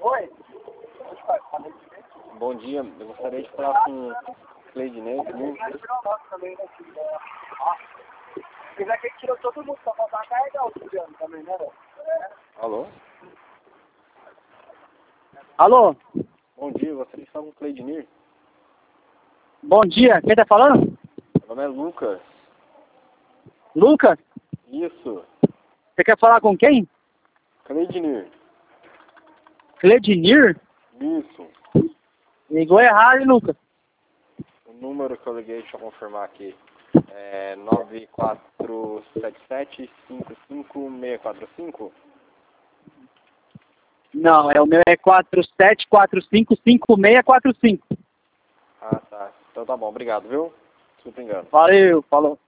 Oi? Bom dia, eu gostaria de falar com o Cleidinei. Apesar que ele tirou todo mundo, só faltava carregar o Juliano também, né? Alô? Alô? Bom dia, eu gostaria de falar com o Cleidinei. Bom dia, quem tá falando? Meu nome é Lucas. Lucas? Isso, Você quer falar com quem? Cleidinei. Cledinir? Isso. Ligou errado, hein, Lucas? O número que eu liguei, deixa eu confirmar aqui, é 947755645. Não, o meu é 47455645. Ah, tá. Então tá bom, obrigado, viu? Desculpa o engano. Valeu, falou.